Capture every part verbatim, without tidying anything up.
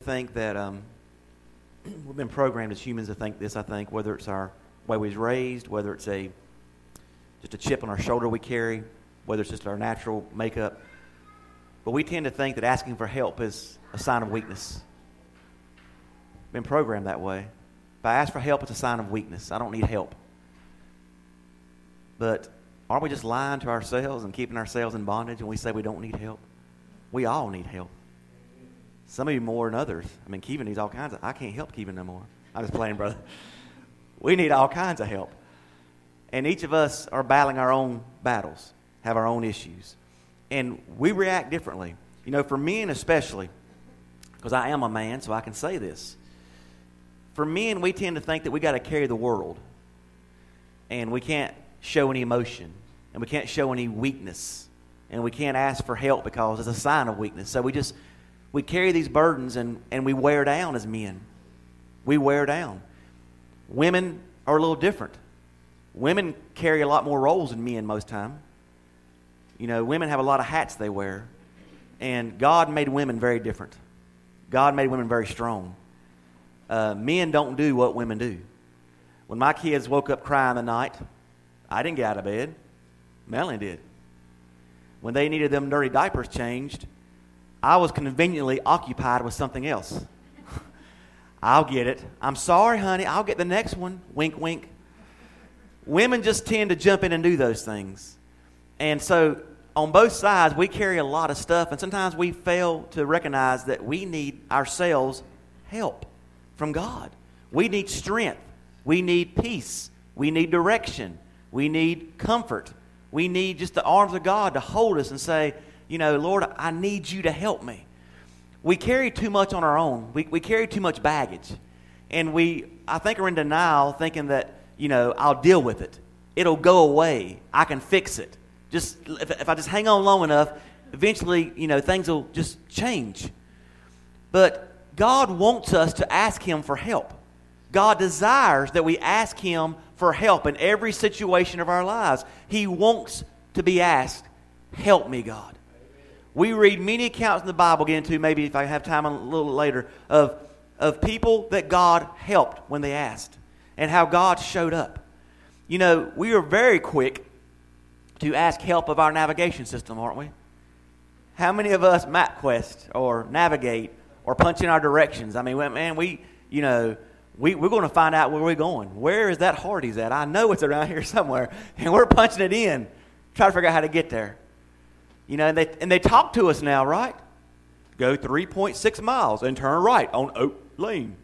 think that um, we've been programmed as humans to think this, I think, whether it's our way we was raised, whether it's a just a chip on our shoulder we carry, whether it's just our natural makeup. But we tend to think that asking for help is a sign of weakness. Been programmed that way. If I ask for help, it's a sign of weakness. I don't need help. But aren't we just lying to ourselves and keeping ourselves in bondage when we say we don't need help? We all need help. Some of you more than others. I mean, Kevin needs all kinds of... I can't help Kevin no more. I'm just playing, brother. We need all kinds of help. And each of us are battling our own battles, have our own issues. And we react differently. You know, for men especially, because I am a man, so I can say this. For men, we tend to think that we got to carry the world. And we can't show any emotion. And we can't show any weakness. And we can't ask for help because it's a sign of weakness. So we just... We carry these burdens and, and we wear down as men. We wear down. Women are a little different. Women carry a lot more roles than men most time. You know, women have a lot of hats they wear. And God made women very different. God made women very strong. Uh, men don't do what women do. When my kids woke up crying the night, I didn't get out of bed. Melanie did. When they needed them dirty diapers changed, I was conveniently occupied with something else. I'll get it. I'm sorry, honey. I'll get the next one. Wink, wink. Women just tend to jump in and do those things. And so on both sides, we carry a lot of stuff. And sometimes we fail to recognize that we need ourselves help from God. We need strength. We need peace. We need direction. We need comfort. We need just the arms of God to hold us and say, you know, Lord, I need you to help me. We carry too much on our own. We we carry too much baggage. And we, I think, are in denial thinking that, you know, I'll deal with it. It'll go away. I can fix it. Just if, if I just hang on long enough, eventually, you know, things will just change. But God wants us to ask Him for help. God desires that we ask Him for help in every situation of our lives. He wants to be asked, help me, God. We read many accounts in the Bible, get into maybe if I have time a little later, of, of people that God helped when they asked and how God showed up. You know, we are very quick to ask help of our navigation system, aren't we? How many of us MapQuest or navigate or punch in our directions? I mean, man, we, you know, we, we're going to find out where we're going. Where is that Hardee's at? I know it's around here somewhere. And we're punching it in, trying to figure out how to get there. You know, and they and they talk to us now, right? Go three point six miles and turn right on Oak Lane.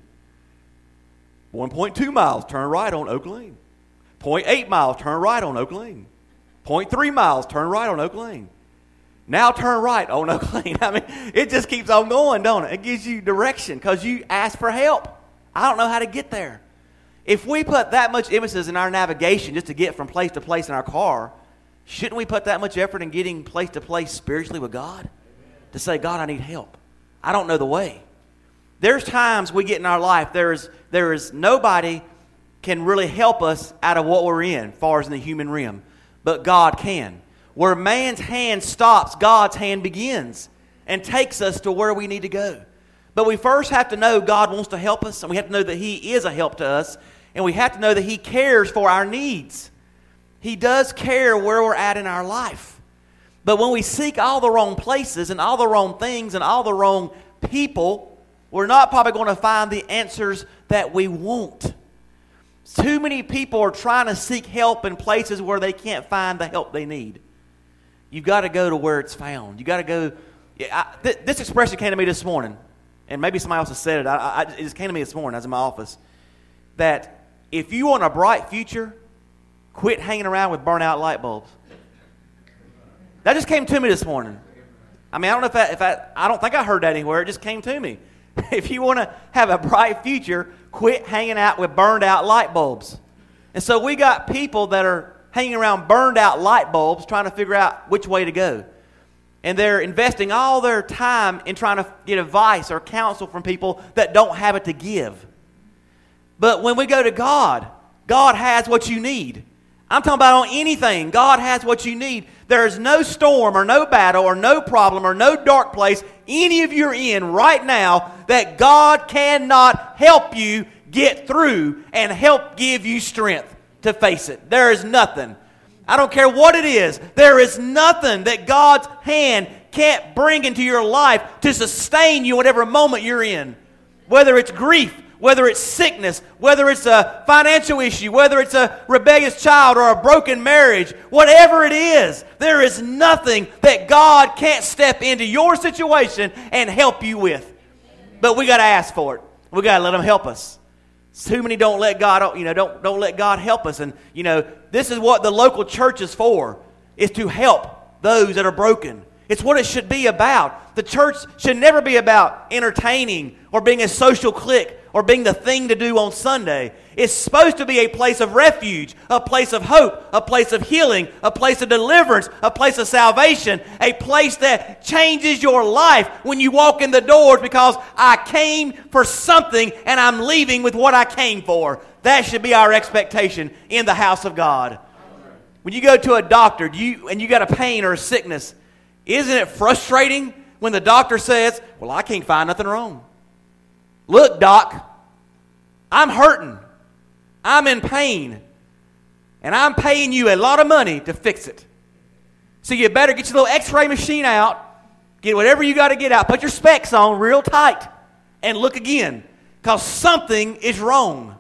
one point two miles, turn right on Oak Lane. zero point eight miles, turn right on Oak Lane. zero point three miles, turn right on Oak Lane. Now turn right on Oak Lane. I mean, it just keeps on going, don't it? It gives you direction because you ask for help. I don't know how to get there. If we put that much emphasis in our navigation just to get from place to place in our car, shouldn't we put that much effort in getting place to place spiritually with God? Amen. To say, God, I need help. I don't know the way. There's times we get in our life, there is, there is nobody can really help us out of what we're in, as far as in the human realm. But God can. Where man's hand stops, God's hand begins and takes us to where we need to go. But we first have to know God wants to help us, and we have to know that He is a help to us, and we have to know that He cares for our needs. He does care where we're at in our life. But when we seek all the wrong places and all the wrong things and all the wrong people, we're not probably going to find the answers that we want. Too many people are trying to seek help in places where they can't find the help they need. You've got to go to where it's found. You've got to go. I, th- this expression came to me this morning, and maybe somebody else has said it. I, I, it just came to me this morning. I was in my office. That if you want a bright future, quit hanging around with burnt-out light bulbs. That just came to me this morning. I mean, I don't know if that, if I, I don't think I heard that anywhere. It just came to me. If you want to have a bright future, quit hanging out with burned-out light bulbs. And so we got people that are hanging around burned-out light bulbs trying to figure out which way to go. And they're investing all their time in trying to get advice or counsel from people that don't have it to give. But when we go to God, God has what you need. I'm talking about on anything. God has what you need. There is no storm or no battle or no problem or no dark place any of you are in right now that God cannot help you get through and help give you strength to face it. There is nothing. I don't care what it is. There is nothing that God's hand can't bring into your life to sustain you whatever moment you're in. Whether it's grief, whether it's sickness, whether it's a financial issue, whether it's a rebellious child or a broken marriage, whatever it is, there is nothing that God can't step into your situation and help you with. But we got to ask for it. We got to let Him help us. Too many don't let God, you know, don't don't let God help us. And you know, this is what the local church is for: is to help those that are broken. It's what it should be about. The church should never be about entertaining or being a social clique or being the thing to do on Sunday. It's supposed to be a place of refuge, a place of hope, a place of healing, a place of deliverance, a place of salvation, a place that changes your life when you walk in the doors because I came for something and I'm leaving with what I came for. That should be our expectation in the house of God. When you go to a doctor you and you got a pain or a sickness, isn't it frustrating when the doctor says, well, I can't find nothing wrong? Look, doc, I'm hurting. I'm in pain. And I'm paying you a lot of money to fix it. So you better get your little x-ray machine out, get whatever you got to get out, put your specs on real tight, and look again, because something is wrong.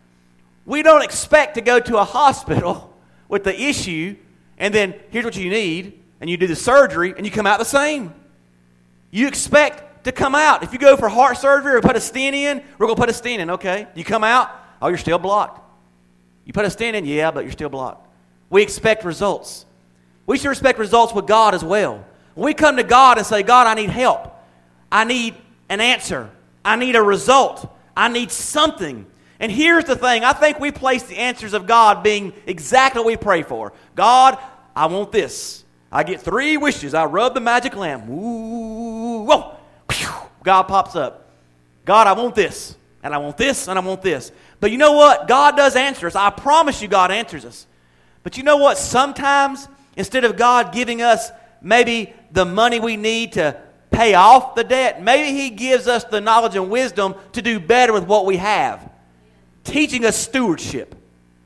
We don't expect to go to a hospital with the issue, and then here's what you need, and you do the surgery, and you come out the same. You expect to come out. If you go for heart surgery or put a stent in, we're going to put a stent in, okay? You come out, oh, you're still blocked. You put a stent in, yeah, but you're still blocked. We expect results. We should expect results with God as well. When we come to God and say, God, I need help. I need an answer. I need a result. I need something. And here's the thing. I think we place the answers of God being exactly what we pray for. God, I want this. I get three wishes. I rub the magic lamp. Ooh, whoa. God pops up. God, I want this. And I want this. And I want this. But you know what? God does answer us. I promise you God answers us. But you know what? Sometimes, instead of God giving us maybe the money we need to pay off the debt, maybe He gives us the knowledge and wisdom to do better with what we have. Teaching us stewardship.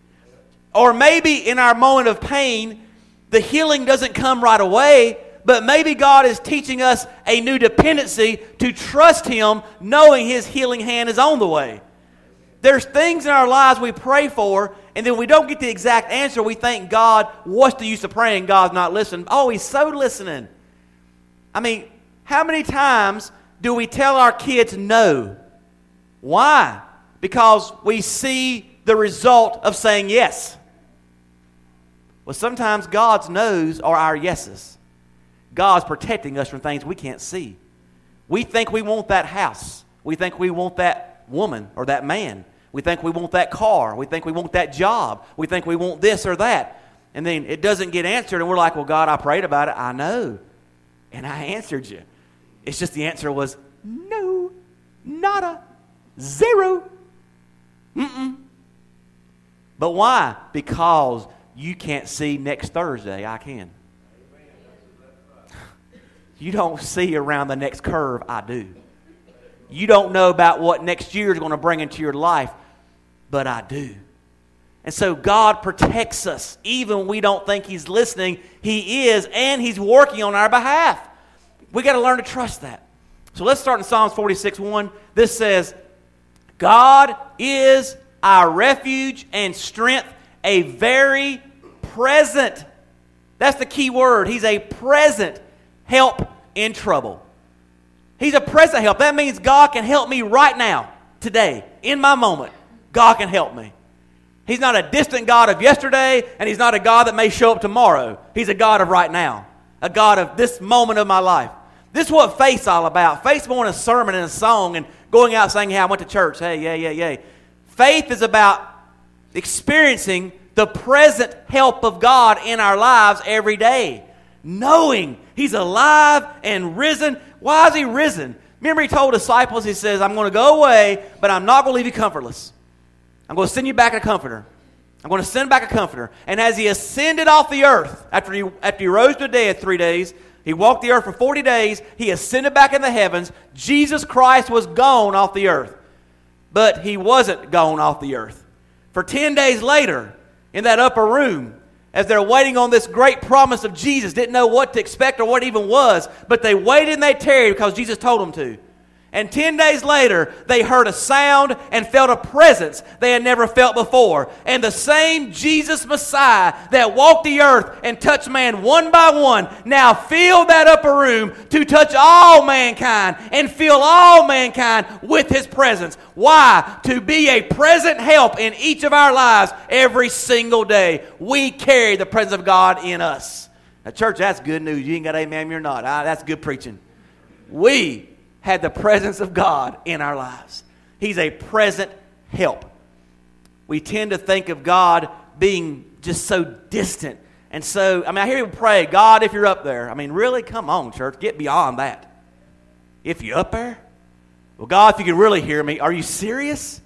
Or maybe in our moment of pain, the healing doesn't come right away, but maybe God is teaching us a new dependency to trust Him, knowing His healing hand is on the way. There's things in our lives we pray for, and then we don't get the exact answer. We think, God, what's the use of praying? God's not listening. Oh, He's so listening. I mean, how many times do we tell our kids no? Why? Because we see the result of saying yes. Well, sometimes God's no's are our yeses. God's protecting us from things we can't see. We think we want that house. We think we want that woman or that man. We think we want that car. We think we want that job. We think we want this or that. And then it doesn't get answered, and we're like, well, God, I prayed about it. I know. And I answered you. It's just the answer was no, nada, zero. Mm-mm. But why? Because you can't see next Thursday. I can. You don't see around the next curve. I do. You don't know about what next year is going to bring into your life, but I do. And so God protects us. Even when we don't think He's listening, He is, and He's working on our behalf. We got to learn to trust that. So let's start in Psalms forty-six one. This says, God is our refuge and strength, a very present, that's the key word. He's a present help in trouble. He's a present help. That means God can help me right now, today, in my moment. God can help me. He's not a distant God of yesterday, and He's not a God that may show up tomorrow. He's a God of right now, a God of this moment of my life. This is what faith's all about. Faith's more than a sermon and a song and going out saying, hey, I went to church. Hey, yeah, yeah, yeah. Faith is about experiencing the present help of God in our lives every day. Knowing He's alive and risen. Why is He risen? Remember He told disciples, He says, I'm going to go away, but I'm not going to leave you comfortless. I'm going to send you back a comforter. I'm going to send back a comforter. And as he ascended off the earth, after he, after he rose to the dead three days, he walked the earth for forty days, he ascended back in the heavens. Jesus Christ was gone off the earth. But he wasn't gone off the earth. For ten days later, in that upper room, as they're waiting on this great promise of Jesus, didn't know what to expect or what it even was, but they waited and they tarried because Jesus told them to. And ten days later, they heard a sound and felt a presence they had never felt before. And the same Jesus Messiah that walked the earth and touched man one by one now filled that upper room to touch all mankind and fill all mankind with his presence. Why? To be a present help in each of our lives every single day. We carry the presence of God in us. Now, church, that's good news. You ain't got amen, you're not. Ah, that's good preaching. We had the presence of God in our lives. He's a present help. We tend to think of God being just so distant. And so, I mean, I hear people pray, God, if you're up there. I mean, really? Come on, church. Get beyond that. If you're up there? Well, God, if you can really hear me, are you serious?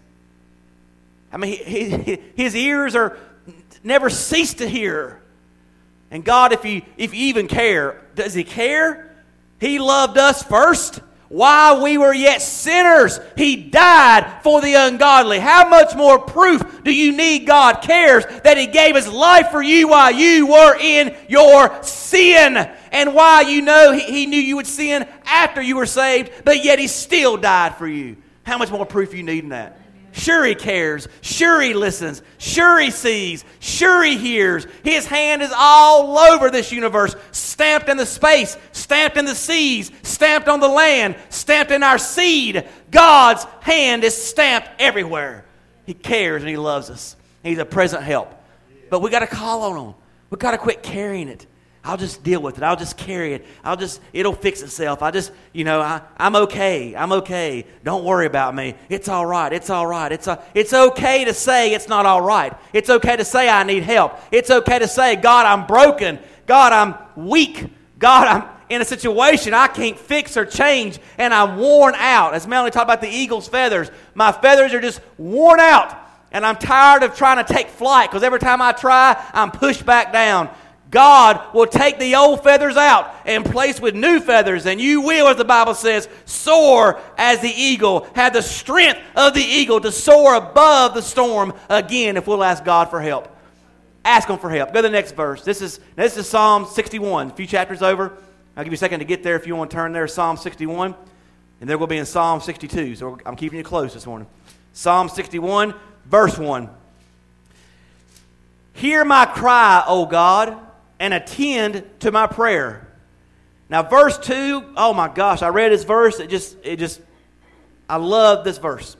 I mean, he, he, his ears are never cease to hear. And God, if you, if you even care, does he care? He loved us first. While we were yet sinners, he died for the ungodly. How much more proof do you need God cares that he gave his life for you while you were in your sin? And why you know he, he knew you would sin after you were saved, but yet he still died for you. How much more proof you need in that? Sure he cares. Sure he listens. Sure he sees. Sure he hears. His hand is all over this universe, stamped in the space, stamped in the seas, stamped on the land, stamped in our seed. God's hand is stamped everywhere. He cares and he loves us. He's a present help. But we got to call on him. We got to quit carrying it. I'll just deal with it. I'll just carry it. I'll just, it'll fix itself. I just, you know, I, I'm okay. I'm okay. Don't worry about me. It's all right. It's all right. It's, a, it's okay to say it's not all right. It's okay to say I need help. It's okay to say, God, I'm broken. God, I'm weak. God, I'm in a situation I can't fix or change, and I'm worn out. As Melanie talked about the eagle's feathers, my feathers are just worn out, and I'm tired of trying to take flight because every time I try, I'm pushed back down. God will take the old feathers out and place with new feathers, and you will, as the Bible says, soar as the eagle, have the strength of the eagle to soar above the storm again if we'll ask God for help. Ask him for help. Go to the next verse. This is, this is Psalm sixty-one, a few chapters over. I'll give you a second to get there if you want to turn there. Psalm sixty-one, and then we'll be in Psalm sixty-two, so I'm keeping you close this morning. Psalm sixty-one, verse one. Hear my cry, O God, and attend to my prayer. Now, verse two, oh my gosh, I read this verse. It just, it just, I love this verse.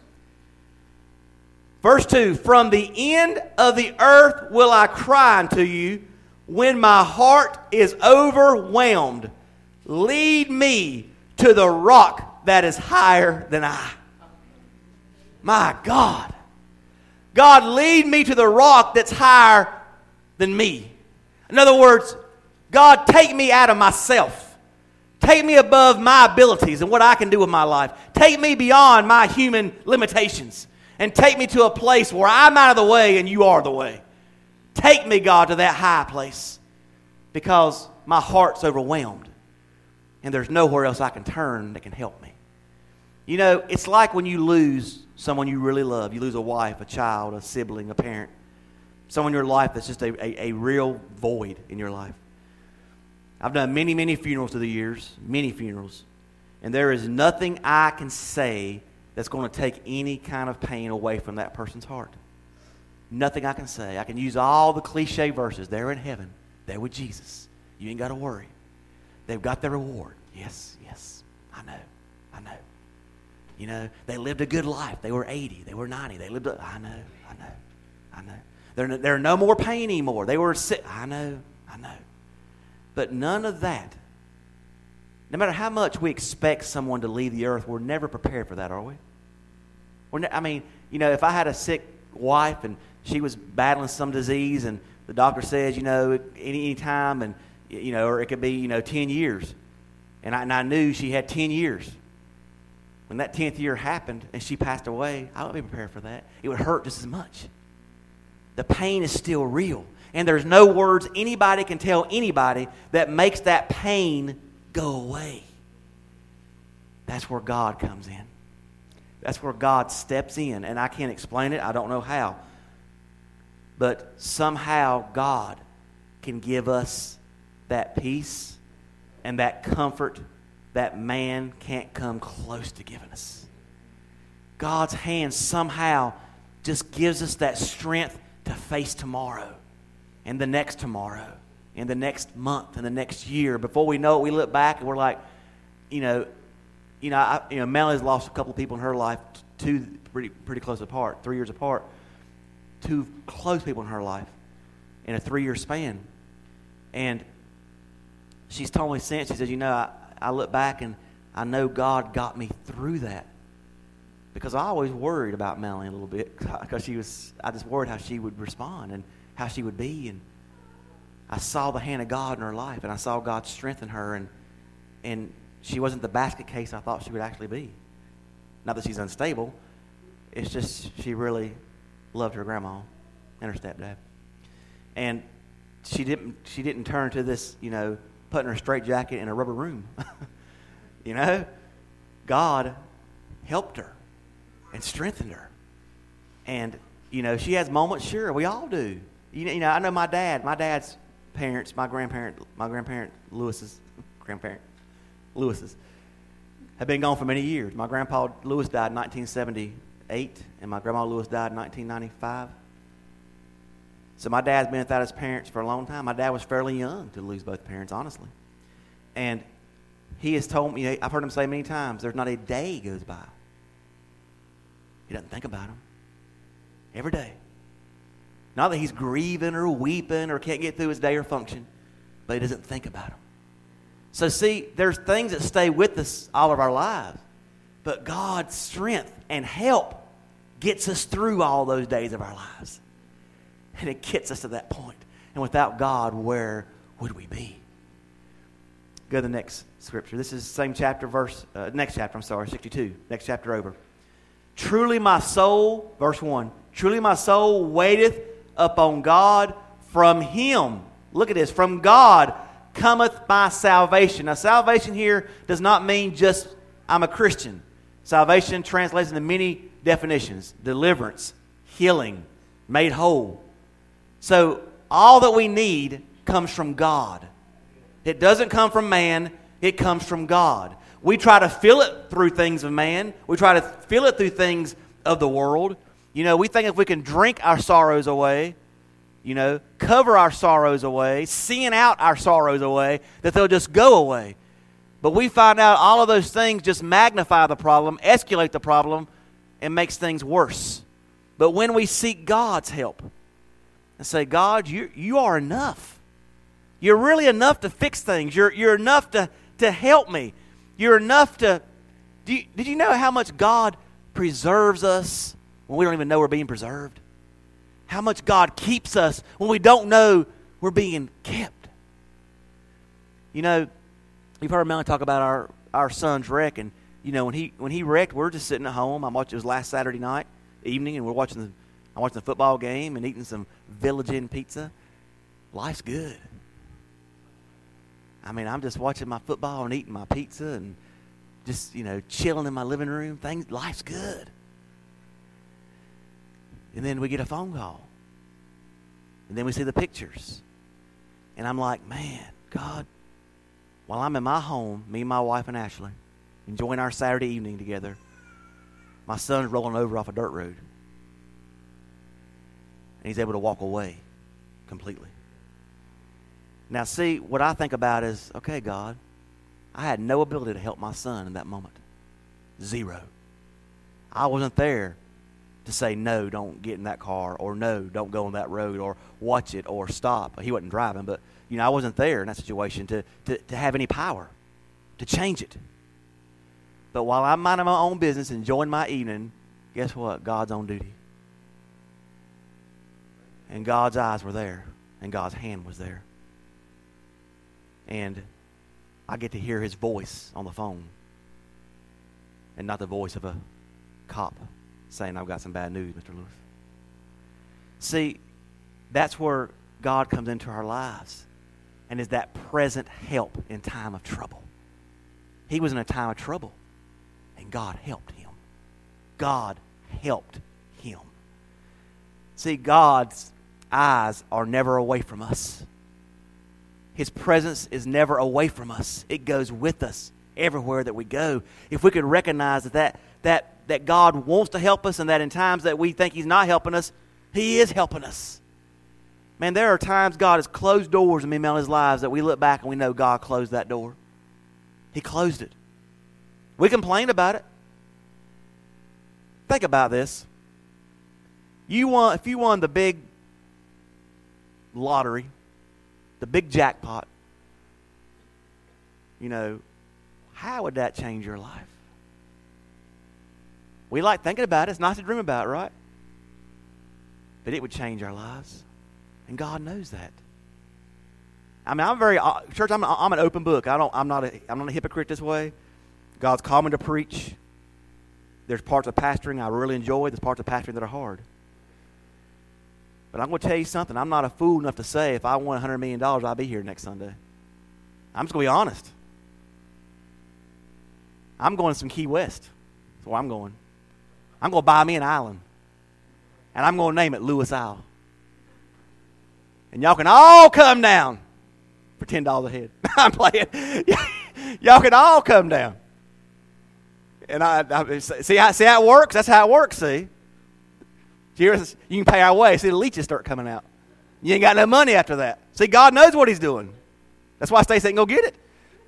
Verse two, from the end of the earth will I cry unto you when my heart is overwhelmed. Lead me to the rock that is higher than I. My God. God, lead me to the rock that's higher than me. In other words, God, take me out of myself. Take me above my abilities and what I can do with my life. Take me beyond my human limitations. And take me to a place where I'm out of the way and you are the way. Take me, God, to that high place. Because my heart's overwhelmed. And there's nowhere else I can turn that can help me. You know, it's like when you lose someone you really love. You lose a wife, a child, a sibling, a parent. Someone in your life that's just a, a, a real void in your life. I've done many, many funerals through the years, many funerals. And there is nothing I can say that's going to take any kind of pain away from that person's heart. Nothing I can say. I can use all the cliche verses. They're in heaven. They're with Jesus. You ain't got to worry. They've got their reward. Yes, yes, I know, I know. You know, they lived a good life. They were eighty. They were ninety. They lived a, I know, I know, I know. There, there are no more pain anymore. They were sick. I know, I know. But none of that, no matter how much we expect someone to leave the earth, we're never prepared for that, are we? We're ne- I mean, you know, if I had a sick wife and she was battling some disease and the doctor says, you know, any, any time and, you know, or it could be, you know, ten years. And I, and I knew she had ten years. When that tenth year happened and she passed away, I wouldn't be prepared for that. It would hurt just as much. the pain is still real. And there's no words anybody can tell anybody that makes that pain go away. That's where God comes in. That's where God steps in. And I can't explain it. I don't know how. But somehow God can give us that peace and that comfort that man can't come close to giving us. God's hand somehow just gives us that strength to face tomorrow and the next tomorrow and the next month and the next year. Before we know it, we look back and we're like, you know, you know, I, you know, Melanie's lost a couple of people in her life, two pretty pretty close apart, three years apart. Two close people in her life in a three-year span. And she's told me since, she says, you know, I, I look back and I know God got me through that. Because I always worried about Melanie a little bit, because she was, I just worried how she would respond and how she would be. And I saw the hand of God in her life, and I saw God strengthen her, and and she wasn't the basket case I thought she would actually be. Not that she's unstable. It's just she really loved her grandma and her stepdad. And she didn't she didn't turn to this, you know, putting her straitjacket in a rubber room. You know? God helped her and strengthened her. And, you know, she has moments, sure, we all do. You know, you know, I know my dad, my dad's parents, my grandparent, my grandparent Lewis's, grandparent Lewis's, have been gone for many years. My grandpa Lewis died in nineteen seventy-eight, and my grandma Lewis died in nineteen ninety-five. So my dad's been without his parents for a long time. My dad was fairly young to lose both parents, honestly. And he has told me, I've heard him say many times, there's not a day goes by he doesn't think about them. Every day. Not that he's grieving or weeping or can't get through his day or function, but he doesn't think about them. So see, there's things that stay with us all of our lives, but God's strength and help gets us through all those days of our lives. And it gets us to that point. And without God, where would we be? Go to the next scripture. This is the same chapter, verse, uh, next chapter, I'm sorry, sixty-two. Next chapter over. Truly my soul, verse one, truly my soul waiteth upon God, from him. Look at this. From God cometh my salvation. Now, salvation here does not mean just I'm a Christian. Salvation translates into many definitions. Deliverance, healing, made whole. So all that we need comes from God. It doesn't come from man. It comes from God. We try to feel it through things of man. We try to feel it through things of the world. You know, we think if we can drink our sorrows away, you know, cover our sorrows away, sin out our sorrows away, that they'll just go away. But we find out all of those things just magnify the problem, escalate the problem, and makes things worse. But when we seek God's help and say, God, you, you are enough. You're really enough to fix things. You're, you're enough to, to help me. You're enough to... Do you, did you know how much God preserves us when we don't even know we're being preserved? How much God keeps us when we don't know we're being kept? You know, you've heard Melanie talk about our, our son's wreck, and you know when he when he wrecked, we're just sitting at home. I'm watching. It was last Saturday night evening, and we're watching the I'm watching the football game and eating some Village Inn pizza. Life's good. I mean, I'm just watching my football and eating my pizza and just, you know, chilling in my living room. Things, life's good. And then we get a phone call. And then we see the pictures. And I'm like, man, God, while I'm in my home, me and my wife and Ashley, enjoying our Saturday evening together, my son's rolling over off a dirt road. And he's able to walk away completely. Now, see, what I think about is, okay, God, I had no ability to help my son in that moment. Zero. I wasn't there to say, no, don't get in that car, or no, don't go on that road, or watch it, or stop. He wasn't driving, but, you know, I wasn't there in that situation to, to, to have any power to change it. But while I'm minding my own business, enjoying my evening, guess what? God's on duty. And God's eyes were there, and God's hand was there. And I get to hear his voice on the phone, and not the voice of a cop saying, I've got some bad news, Mister Lewis. See, That's where God comes into our lives and is that present help in time of trouble. He was in a time of trouble, and God helped him. God helped him. See, God's eyes are never away from us. His presence is never away from us. It goes with us everywhere that we go. If we could recognize that that, that, that God wants to help us and that in times that we think He's not helping us, He is helping us. Man, there are times God has closed doors in many people's lives that we look back and we know God closed that door. He closed it. We complain about it. Think about this. You won, if you won the big lottery, the big jackpot, you know, how would that change your life? We like thinking about it. It's nice to dream about, right? But it would change our lives. And God knows that. I mean, I'm very uh, church. I'm I'm an open book. I don't. I'm not a. I'm not a hypocrite this way. God's called me to preach. There's parts of pastoring I really enjoy. There's parts of pastoring that are hard. But I'm going to tell you something. I'm not a fool enough to say if I won one hundred million dollars, I'll be here next Sunday. I'm just going to be honest. I'm going to some Key West. That's where I'm going. I'm going to buy me an island. And I'm going to name it Lewis Isle. And y'all can all come down for ten dollars a head. I'm playing. Y'all can all come down. And I, I see, how, see how it works? That's how it works, see? You can pay our way. See, the leeches start coming out. You ain't got no money after that. See, God knows what He's doing. That's why Stacey ain't go get it.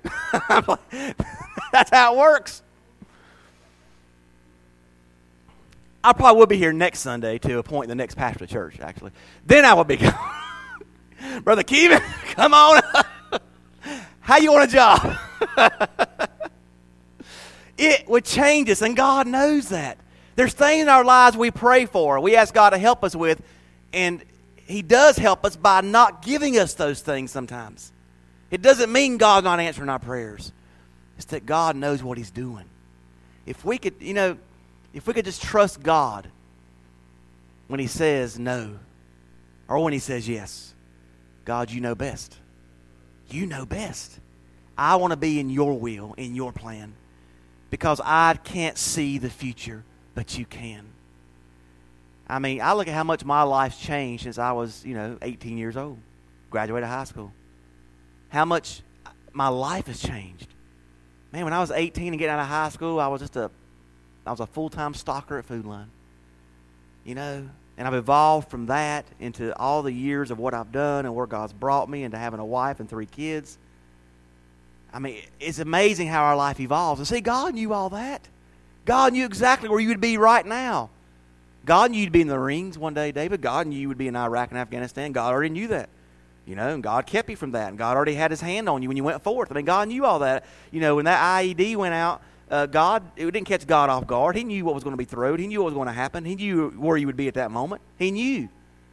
That's how it works. I probably will be here next Sunday to appoint the next pastor of the church, actually. Then I will be going. Brother Kevin, come on. How you want a job? It would change us, and God knows that. There's things in our lives we pray for, we ask God to help us with, and He does help us by not giving us those things sometimes. It doesn't mean God's not answering our prayers. It's that God knows what He's doing. If we could, you know, if we could just trust God when He says no, or when He says yes. God, you know best. You know best. I want to be in your will, in your plan, because I can't see the future, but you can. I mean, I look at how much my life's changed since I was, you know, eighteen years old, graduated high school. How much my life has changed. Man, when I was eighteen and getting out of high school, I was just a, I was a full-time stalker at Food Line. You know, and I've evolved from that into all the years of what I've done and where God's brought me into having a wife and three kids. I mean, it's amazing how our life evolves. And see, God knew all that. God knew exactly where you would be right now. God knew you'd be in the Marines one day, David. God knew you would be in Iraq and Afghanistan. God already knew that. You know, and God kept you from that. And God already had His hand on you when you went forth. I mean, God knew all that. You know, when that I E D went out, uh, God, it didn't catch God off guard. He knew what was going to be thrown. He knew what was going to happen. He knew where you would be at that moment. He knew.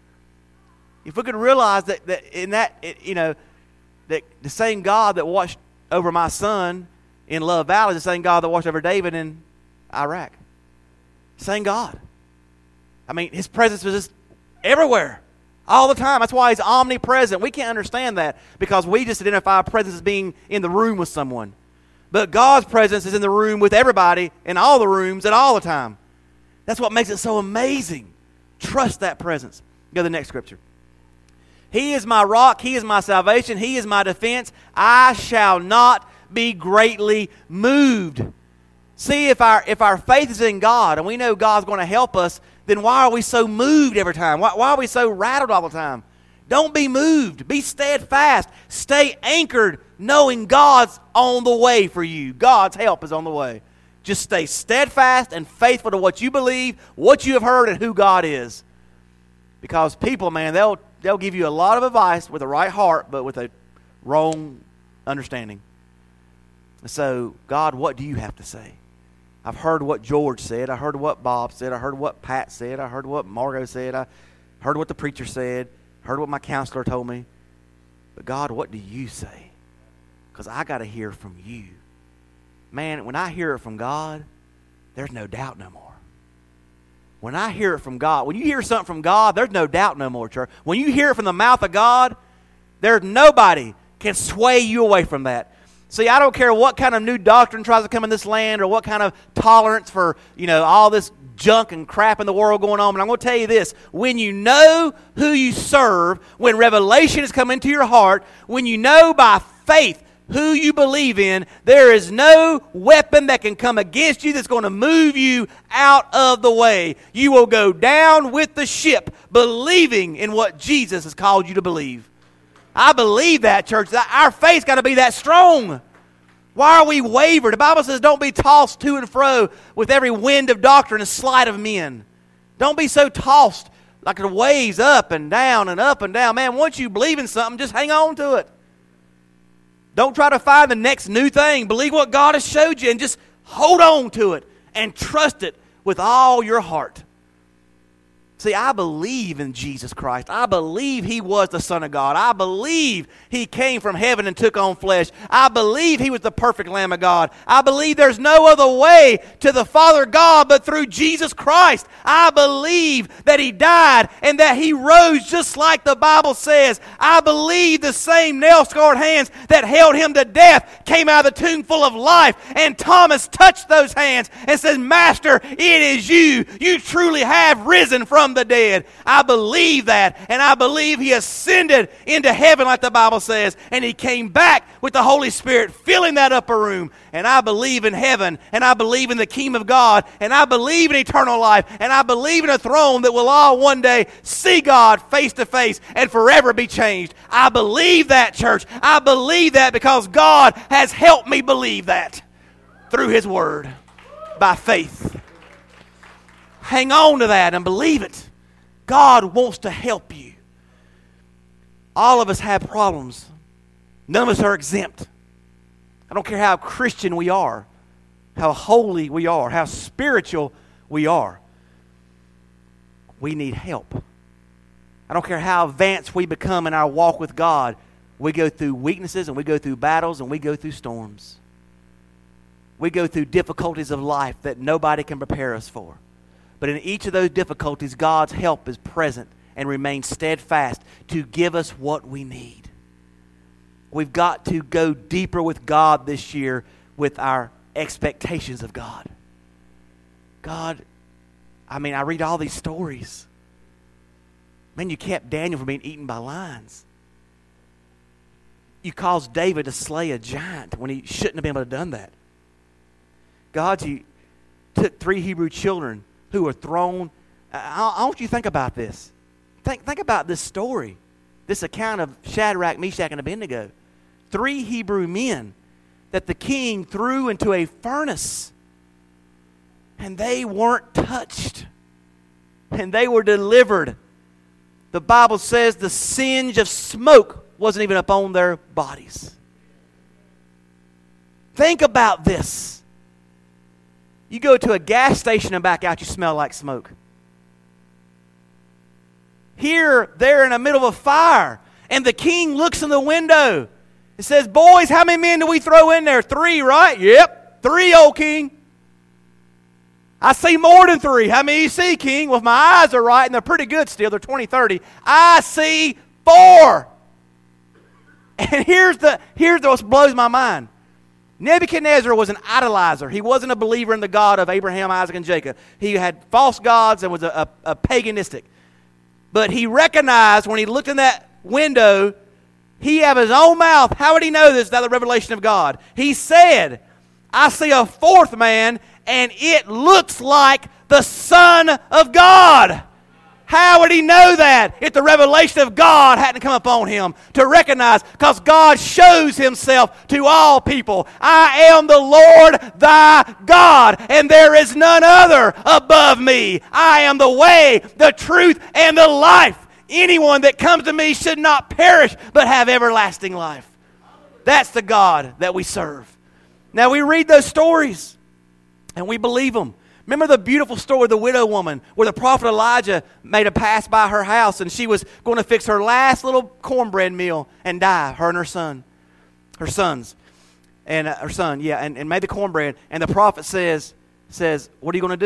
If we could realize that, that in that, it, you know, that the same God that watched over my son in Love Valley is the same God that watched over David in Iraq. Same God. I mean, His presence was just everywhere, all the time. That's why He's omnipresent. We can't understand that because we just identify our presence as being in the room with someone. But God's presence is in the room with everybody, in all the rooms, at all the time. That's what makes it so amazing. Trust that presence. Go to the next scripture. He is my rock. He is my salvation. He is my defense. I shall not be greatly moved. See, if our if our faith is in God and we know God's going to help us, then why are we so moved every time? Why, why are we so rattled all the time? Don't be moved. Be steadfast. Stay anchored, knowing God's on the way for you. God's help is on the way. Just stay steadfast and faithful to what you believe, what you have heard, and who God is. Because people, man, they'll they'll give you a lot of advice with the right heart, but with a wrong understanding. So, God, what do you have to say? I've heard what George said. I heard what Bob said. I heard what Pat said. I heard what Margot said. I heard what the preacher said. Heard what my counselor told me. But God, what do you say? Because I got to hear from you. Man, when I hear it from God, there's no doubt no more. When I hear it from God, when you hear something from God, there's no doubt no more, church. When you hear it from the mouth of God, there's nobody can sway you away from that. See, I don't care what kind of new doctrine tries to come in this land or what kind of tolerance for, you know, all this junk and crap in the world going on. But I'm going to tell you this. When you know who you serve, when revelation has come into your heart, when you know by faith who you believe in, there is no weapon that can come against you that's going to move you out of the way. You will go down with the ship believing in what Jesus has called you to believe. I believe that, church. Our faith's got to be that strong. Why are we wavered? The Bible says don't be tossed to and fro with every wind of doctrine and sleight of men. Don't be so tossed like the waves up and down and up and down. Man, once you believe in something, just hang on to it. Don't try to find the next new thing. Believe what God has showed you and just hold on to it and trust it with all your heart. See, I believe in Jesus Christ. I believe He was the Son of God. I believe He came from heaven and took on flesh. I believe He was the perfect Lamb of God. I believe there's no other way to the Father God but through Jesus Christ. I believe that He died and that He rose just like the Bible says. I believe the same nail-scarred hands that held Him to death came out of the tomb full of life. And Thomas touched those hands and said, Master, it is you. You truly have risen from the dead. I believe that, and I believe He ascended into heaven like the Bible says, and He came back with the Holy Spirit filling that upper room. And I believe in heaven, and I believe in the kingdom of God, and I believe in eternal life, and I believe in a throne that will all one day see God face to face and forever be changed. I believe that, church. I believe that because God has helped me believe that through His Word by faith. Hang on to that and believe it. God wants to help you. All of us have problems. None of us are exempt. I don't care how Christian we are, how holy we are, how spiritual we are. We need help. I don't care how advanced we become in our walk with God. We go through weaknesses and we go through battles and we go through storms. We go through difficulties of life that nobody can prepare us for. But in each of those difficulties, God's help is present and remains steadfast to give us what we need. We've got to go deeper with God this year with our expectations of God. God, I mean, I read all these stories. Man, you kept Daniel from being eaten by lions. You caused David to slay a giant when he shouldn't have been able to have done that. God, you took three Hebrew children who were thrown. I, I want you to think about this. Think, think about this story, this account of Shadrach, Meshach, and Abednego. Three Hebrew men that the king threw into a furnace, and they weren't touched, and they were delivered. The Bible says the singe of smoke wasn't even upon their bodies. Think about this. You go to a gas station and back out, you smell like smoke. Here, they're in the middle of a fire, and the king looks in the window. It says, boys, how many men do we throw in there? Three, right? Yep, three, old king. I see more than three. How many you see, king? Well, if my eyes are right, and they're pretty good still, they're twenty, thirty. I see four. And here's the here's what blows my mind. Nebuchadnezzar was an idolizer. He wasn't a believer in the God of Abraham, Isaac, and Jacob. He had false gods and was a, a, a paganistic. But he recognized when he looked in that window, he had his own mouth. How would he know this? That's the revelation of God. He said, I see a fourth man, and it looks like the Son of God. How would he know that if the revelation of God hadn't come upon him to recognize? Because God shows Himself to all people. I am the Lord thy God, and there is none other above me. I am the way, the truth, and the life. Anyone that comes to me should not perish, but have everlasting life. That's the God that we serve. Now we read those stories, and we believe them. Remember the beautiful story of the widow woman where the prophet Elijah made a pass by her house and she was going to fix her last little cornbread meal and die, her and her son, her sons, and uh, her son, yeah, and, and made the cornbread. And the prophet says, says, what are you going to do?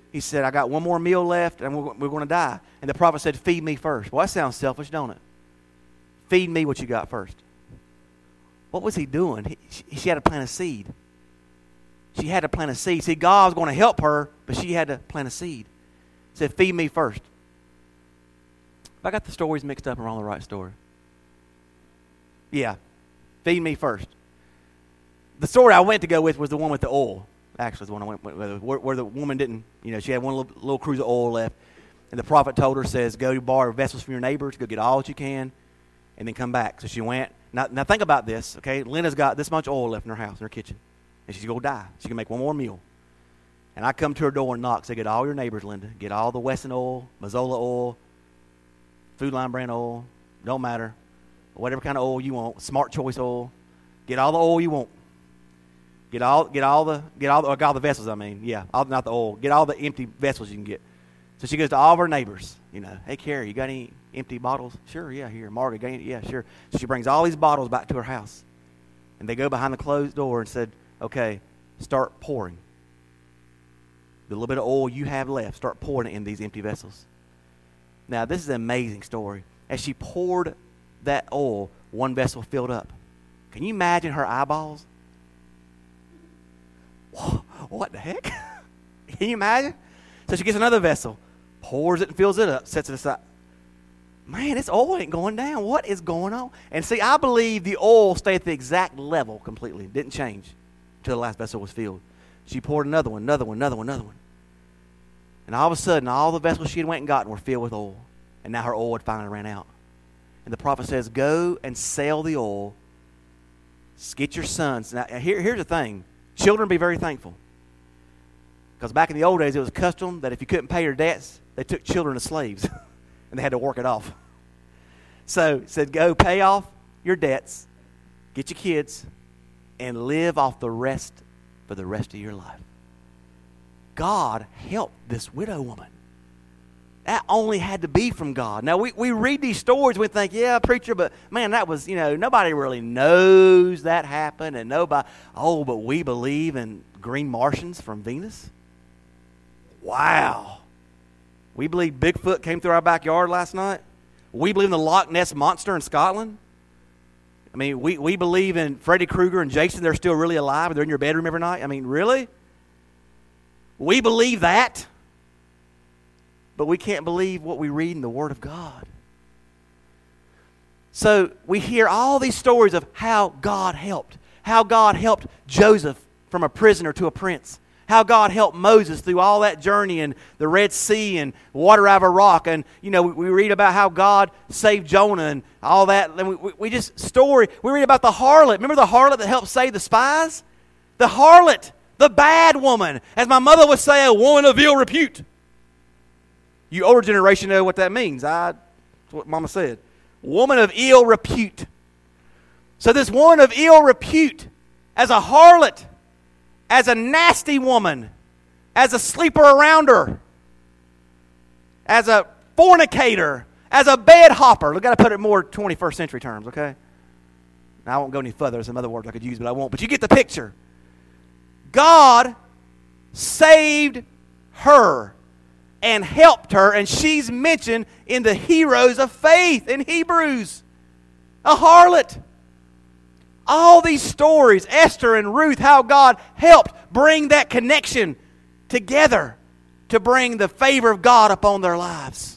he said, I got one more meal left, and we're, we're going to die. And the prophet said, feed me first. Well, that sounds selfish, don't it? Feed me what you got first. What was he doing? He, she, she had to plant a seed. She had to plant a seed. See, God was going to help her, but she had to plant a seed. He said, feed me first. If I got the stories mixed up and we're on the right story. Yeah, feed me first. The story I went to go with was the one with the oil. Actually, the one I went with, where, where the woman didn't, you know, she had one little, little cruise of oil left. And the prophet told her, says, go borrow vessels from your neighbors, go get all that you can, and then come back. So she went. Now, now think about this, okay? Linda's got this much oil left in her house, in her kitchen. And she's going to die. She can make one more meal. And I come to her door and knock. Say, get all your neighbors, Linda. Get all the Wesson oil, Mazola oil, Food Line brand oil. Don't matter. Whatever kind of oil you want. Smart Choice oil. Get all the oil you want. Get all, get all the, get all the, or all the vessels. I mean, yeah, all, not the oil. Get all the empty vessels you can get. So she goes to all of her neighbors. You know, hey Carrie, you got any empty bottles? Sure, yeah, here. Margaret, got any? Yeah, sure. So she brings all these bottles back to her house, and they go behind the closed door and said, okay, start pouring. The little bit of oil you have left, start pouring it in these empty vessels. Now, this is an amazing story. As she poured that oil, one vessel filled up. Can you imagine her eyeballs? What the heck? Can you imagine? So she gets another vessel, pours it and fills it up, sets it aside. Man, this oil ain't going down. What is going on? And see, I believe the oil stayed at the exact level completely. It didn't change until the last vessel was filled. She poured another one, another one, another one, another one. And all of a sudden, all the vessels she had went and gotten were filled with oil. And now her oil had finally ran out. And the prophet says, go and sell the oil. Get your sons. Now, here, here's the thing. Children, be very thankful. Because back in the old days, it was custom that if you couldn't pay your debts, they took children as slaves. And they had to work it off. So it said, go pay off your debts, get your kids, and live off the rest for the rest of your life. God helped this widow woman. That only had to be from God. Now, we, we read these stories, we think, yeah, preacher, but man, that was, you know, nobody really knows that happened. And nobody, oh, but we believe in green Martians from Venus? Wow. We believe Bigfoot came through our backyard last night? We believe in the Loch Ness Monster in Scotland? I mean, we, we believe in Freddy Krueger and Jason, they're still really alive, they're in your bedroom every night? I mean, really? We believe that? But we can't believe what we read in the Word of God. So we hear all these stories of how God helped. How God helped Joseph from a prisoner to a prince. How God helped Moses through all that journey and the Red Sea and water out of a rock. And, you know, we, we read about how God saved Jonah and all that. And we, we, we just story. We read about the harlot. Remember the harlot that helped save the spies? The harlot, the bad woman. As my mother would say, a woman of ill repute. You older generation know what that means. I, that's what Mama said. Woman of ill repute. So this woman of ill repute, as a harlot, as a nasty woman, as a sleeper around her, as a fornicator, as a bed hopper. We've got to put it more twenty-first century terms, okay? Now, I won't go any further. There's some other words I could use, but I won't. But you get the picture. God saved her and helped her, and she's mentioned in the heroes of faith in Hebrews. A harlot. All these stories, Esther and Ruth, how God helped bring that connection together to bring the favor of God upon their lives.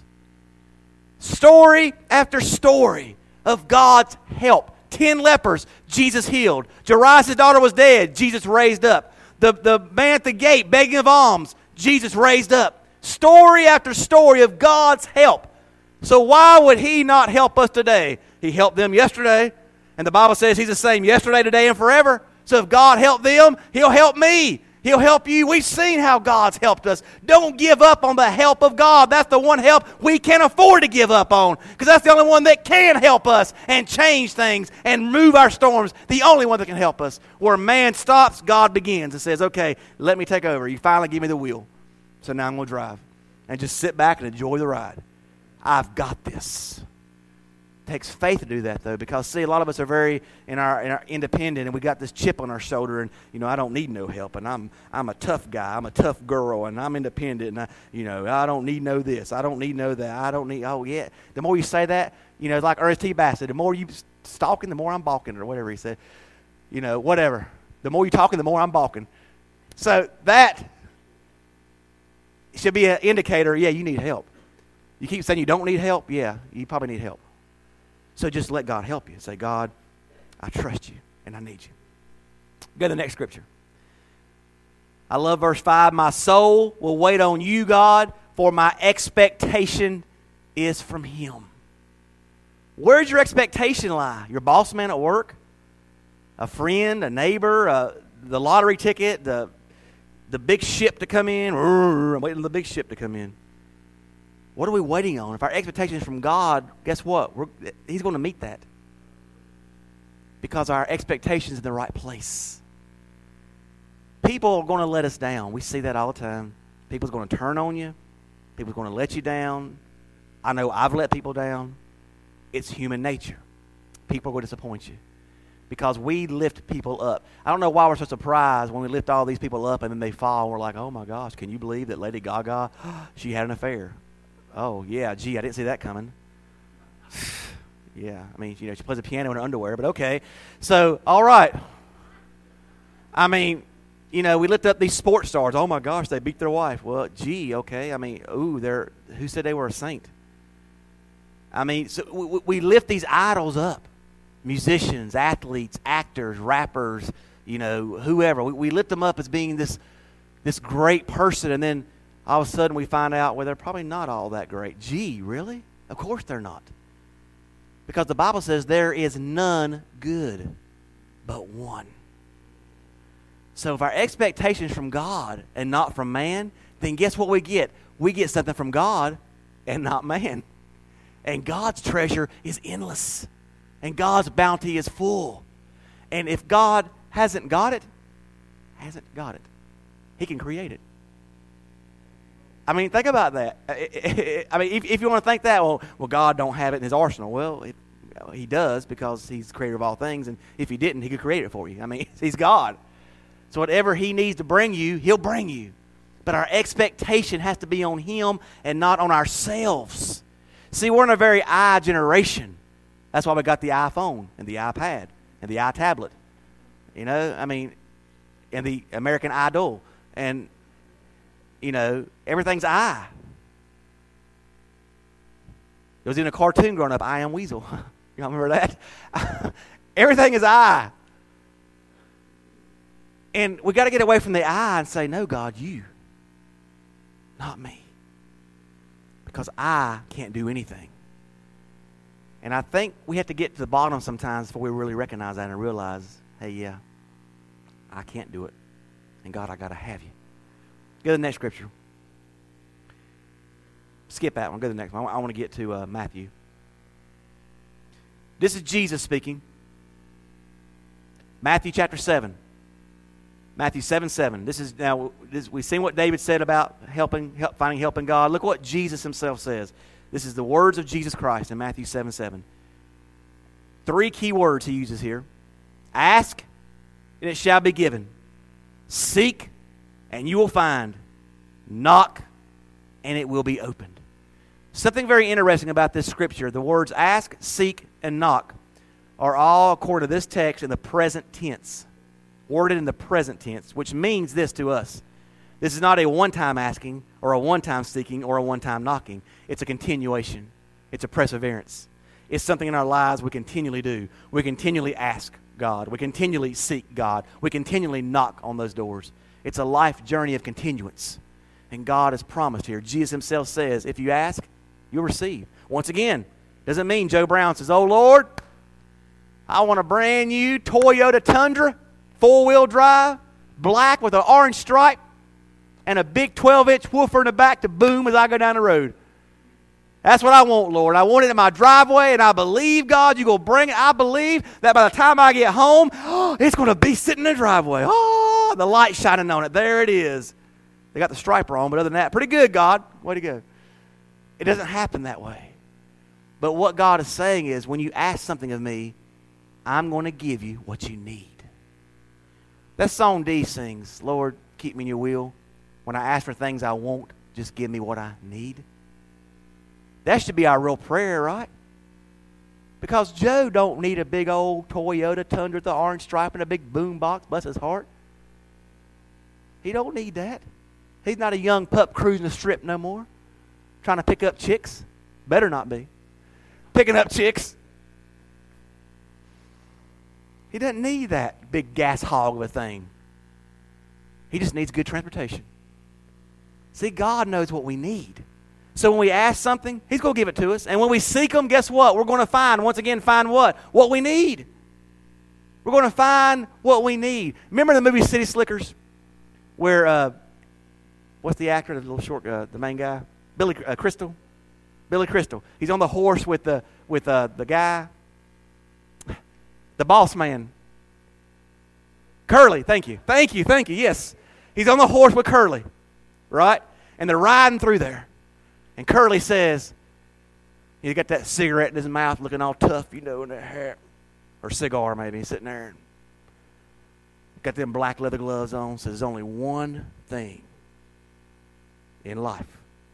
Story after story of God's help. Ten lepers, Jesus healed. Jairus' daughter was dead, Jesus raised up. The, the man at the gate begging of alms, Jesus raised up. Story after story of God's help. So why would He not help us today? He helped them yesterday. And the Bible says He's the same yesterday, today, and forever. So if God helped them, He'll help me. He'll help you. We've seen how God's helped us. Don't give up on the help of God. That's the one help we can't afford to give up on. Because that's the only one that can help us and change things and move our storms. The only one that can help us. Where man stops, God begins and says, okay, let me take over. You finally give me the wheel. So now I'm going to drive. And just sit back and enjoy the ride. I've got this. takes faith to do that, though, because, see, a lot of us are very in our, in our independent, and we got this chip on our shoulder, and, you know, I don't need no help, and I'm I'm a tough guy, I'm a tough girl, and I'm independent, and, I, you know, I don't need no this, I don't need no that, I don't need, oh, yeah. The more you say that, you know, like Ernest T. Bassett, the more you stalking, the more I'm balking, or whatever he said. You know, whatever. The more you talking, the more I'm balking. So that should be an indicator, yeah, you need help. You keep saying you don't need help, yeah, you probably need help. So just let God help you. Say, God, I trust you and I need you. Go to the next scripture. I love verse five. My soul will wait on you, God, for my expectation is from him. Where's your expectation lie? Your boss man at work? A friend, a neighbor, uh, the lottery ticket, the, the big ship to come in? I'm waiting for the big ship to come in. What are we waiting on? If our expectation is from God, guess what? We're, he's going to meet that. Because our expectation is in the right place. People are going to let us down. We see that all the time. People's going to turn on you. People's going to let you down. I know I've let people down. It's human nature. People are going to disappoint you. Because we lift people up. I don't know why we're so surprised when we lift all these people up and then they fall. We're like, oh my gosh, can you believe that Lady Gaga, she had an affair? Oh, yeah, gee, I didn't see that coming. Yeah, I mean, you know, she plays the piano in her underwear, but okay. So, all right. I mean, you know, we lift up these sports stars. Oh, my gosh, they beat their wife. Well, gee, okay. I mean, ooh, they're, who said they were a saint? I mean, so we, we lift these idols up. Musicians, athletes, actors, rappers, you know, whoever. We, we lift them up as being this, this great person, and then all of a sudden we find out, well, they're probably not all that great. Gee, really? Of course they're not. Because the Bible says there is none good but one. So if our expectation is from God and not from man, then guess what we get? We get something from God and not man. And God's treasure is endless. And God's bounty is full. And if God hasn't got it, hasn't got it, he can create it. I mean, think about that. I mean, if, if you want to think that, well, well, God don't have it in his arsenal. Well, it, he does because he's the creator of all things. And if he didn't, he could create it for you. I mean, he's God. So whatever he needs to bring you, he'll bring you. But our expectation has to be on him and not on ourselves. See, we're in a very I generation. That's why we got the iPhone and the iPad and the iTablet. You know, I mean, and the American Idol. And, you know, everything's I. There was in a cartoon growing up, I Am Weasel. You remember that? Everything is I. And we got to get away from the I and say, no, God, you. Not me. Because I can't do anything. And I think we have to get to the bottom sometimes before we really recognize that and realize, hey, yeah, I can't do it. And God, I got to have you. Go to the next scripture. Skip that one. Go to the next one. I want to get to uh, Matthew. This is Jesus speaking. Matthew chapter seven. Matthew seven seven. This is now this, we've seen what David said about helping, help, finding help in God. Look what Jesus himself says. This is the words of Jesus Christ in Matthew seven seven. Three key words he uses here. Ask, and it shall be given. Seek, and you will find. Knock, and it will be opened. Something very interesting about this scripture. The words ask, seek, and knock are all, according to this text, in the present tense. Worded in the present tense, which means this to us. This is not a one-time asking or a one-time seeking or a one-time knocking. It's a continuation. It's a perseverance. It's something in our lives we continually do. We continually ask God. We continually seek God. We continually knock on those doors. It's a life journey of continuance. And God has promised here. Jesus himself says, if you ask, you'll receive. Once again, doesn't mean Joe Brown says, oh Lord, I want a brand new Toyota Tundra, four-wheel drive, black with an orange stripe, and a big twelve-inch woofer in the back to boom as I go down the road. That's what I want, Lord. I want it in my driveway, and I believe, God, you're going to bring it. I believe that by the time I get home, oh, it's going to be sitting in the driveway. Oh, the light shining on it. There it is. They got the striper on, but other than that, pretty good, God. Way to go. It doesn't happen that way. But what God is saying is, when you ask something of me, I'm going to give you what you need. That song Dee sings, Lord, keep me in your will. When I ask for things I want, just give me what I need. That should be our real prayer, right? Because Joe don't need a big old Toyota Tundra with the orange stripe and a big boom box, bless his heart. He don't need that. He's not a young pup cruising the strip no more, trying to pick up chicks. Better not be. Picking up chicks. He doesn't need that big gas hog of a thing. He just needs good transportation. See, God knows what we need. So when we ask something, He's going to give it to us. And when we seek Him, guess what? We're going to find, once again, find what? What we need. We're going to find what we need. Remember the movie City Slickers? Where, uh, what's the actor, the little short, uh, the main guy? Billy uh, Crystal? Billy Crystal. He's on the horse with the, with uh, the guy. The boss man. Curly, thank you. Thank you, thank you, yes. He's on the horse with Curly, right? And they're riding through there. And Curly says, he's got that cigarette in his mouth looking all tough, you know, in that hair. Or cigar maybe, he's sitting there. And got them black leather gloves on. Says there's only one thing in life.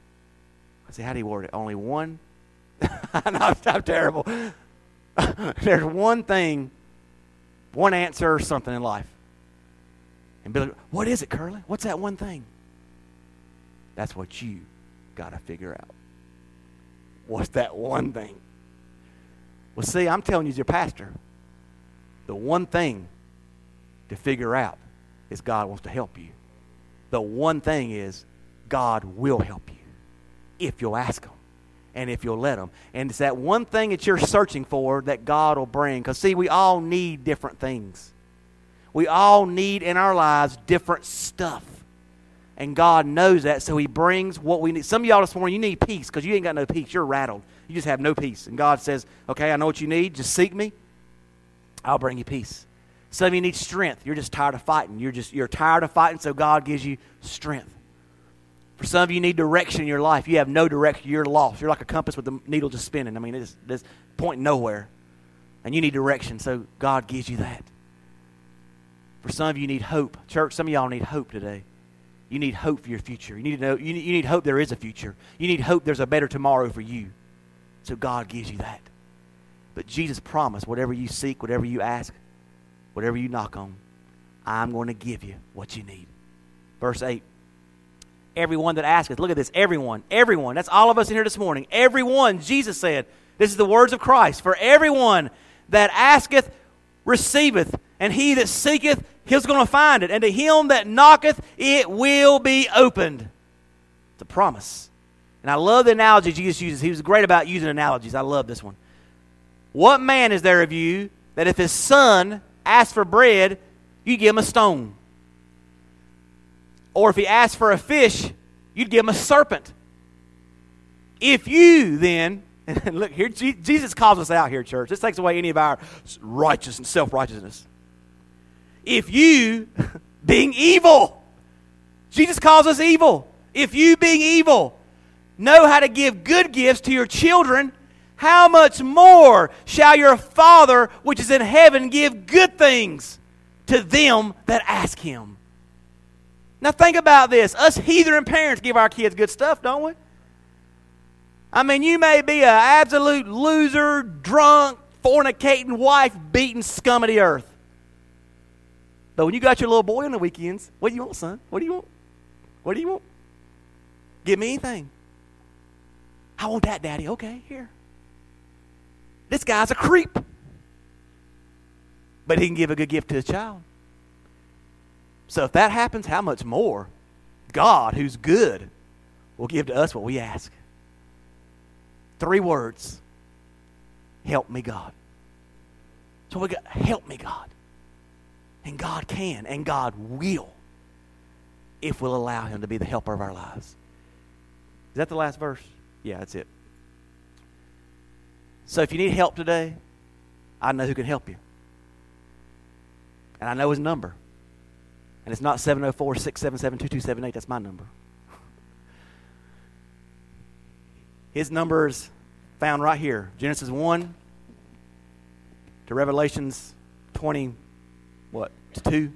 I say, how do you word it? Only one? I'm, I'm terrible. There's one thing, one answer or something in life. And Billy, what is it, Curly? What's that one thing? That's what you got to figure out. What's that one thing? Well, see, I'm telling you as your pastor, the one thing to figure out is God wants to help you. The one thing is God will help you if you'll ask Him and if you'll let Him. And it's that one thing that you're searching for that God will bring. Because, see, we all need different things. We all need in our lives different stuff. And God knows that, so He brings what we need. Some of y'all this morning, you need peace because you ain't got no peace. You're rattled. You just have no peace. And God says, okay, I know what you need. Just seek me. I'll bring you peace. Some of you need strength. You're just tired of fighting. You're just you're tired of fighting, so God gives you strength. For some of you need direction in your life. You have no direction. You're lost. You're like a compass with the needle just spinning. I mean, it's, it's pointing nowhere. And you need direction, so God gives you that. For some of you need hope. Church, some of y'all need hope today. You need hope for your future. You need to know. You need, you need hope there is a future. You need hope there's a better tomorrow for you. So God gives you that. But Jesus promised, whatever you seek, whatever you ask, whatever you knock on, I'm going to give you what you need. Verse eight. Everyone that asketh, look at this, everyone, everyone, that's all of us in here this morning. Everyone, Jesus said, this is the words of Christ. For everyone that asketh, receiveth, and he that seeketh, he's going to find it. And to him that knocketh, it will be opened. It's a promise. And I love the analogy Jesus uses. He was great about using analogies. I love this one. What man is there of you that if his son asks for bread, you give him a stone? Or if he asks for a fish, you'd give him a serpent. If you then, and look here, Jesus calls us out here, church. This takes away any of our righteousness, self-righteousness. If you, being evil, Jesus calls us evil. If you, being evil, know how to give good gifts to your children, how much more shall your Father which is in heaven give good things to them that ask Him? Now think about this. Us heathen parents give our kids good stuff, don't we? I mean, you may be an absolute loser, drunk, fornicating, wife-beating scum of the earth. But when you got your little boy on the weekends, what do you want, son? What do you want? What do you want? Give me anything. I want that, Daddy. Okay, here. This guy's a creep. But he can give a good gift to his child. So if that happens, how much more God, who's good, will give to us what we ask. Three words. Help me, God. So we got, help me, God. And God can, and God will, if we'll allow Him to be the helper of our lives. Is that the last verse? Yeah, that's it. So if you need help today, I know who can help you. And I know His number. And it's not seven oh four, six seven seven, two two seven eight. That's my number. His number is found right here. Genesis one to Revelations twenty, what, two?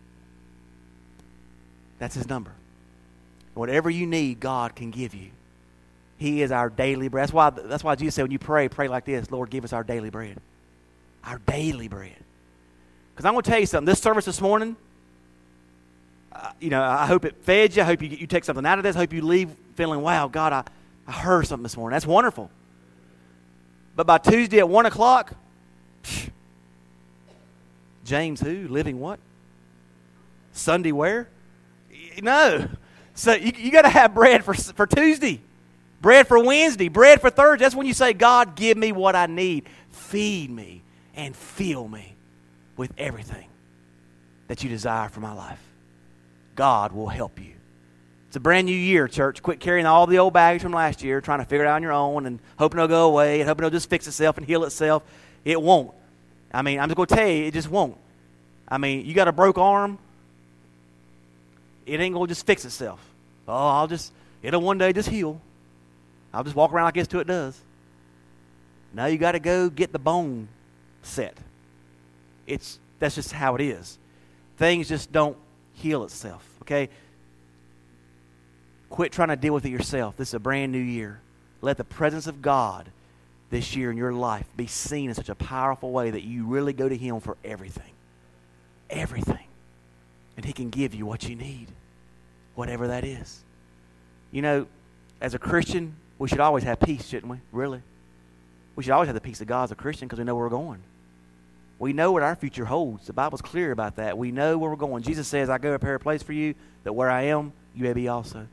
That's his number. Whatever you need, God can give you. He is our daily bread. That's why, that's why Jesus said when you pray, pray like this, Lord, give us our daily bread. Our daily bread. Because I'm going to tell you something. This service this morning, uh, you know, I hope it fed you. I hope you, you take something out of this. I hope you leave feeling, wow, God, I, I heard something this morning. That's wonderful. But by Tuesday at one o'clock, phew, James who? Living what? Sunday where? No. So you, you got to have bread for, for Tuesday. Bread for Wednesday, bread for Thursday. That's when you say, God, give me what I need. Feed me and fill me with everything that you desire for my life. God will help you. It's a brand new year, church. Quit carrying all the old baggage from last year, trying to figure it out on your own and hoping it'll go away and hoping it'll just fix itself and heal itself. It won't. I mean, I'm just going to tell you, it just won't. I mean, you got a broke arm, it ain't going to just fix itself. Oh, I'll just, it'll one day just heal. I'll just walk around like this till it does. Now you got to go get the bone set. It's that's just how it is. Things just don't heal itself, okay? Quit trying to deal with it yourself. This is a brand new year. Let the presence of God this year in your life be seen in such a powerful way that you really go to Him for everything. Everything. And He can give you what you need, whatever that is. You know, as a Christian, we should always have peace, shouldn't we? Really? We should always have the peace of God as a Christian because we know where we're going. We know what our future holds. The Bible's clear about that. We know where we're going. Jesus says, I go prepare a place for you, that where I am, you may be also.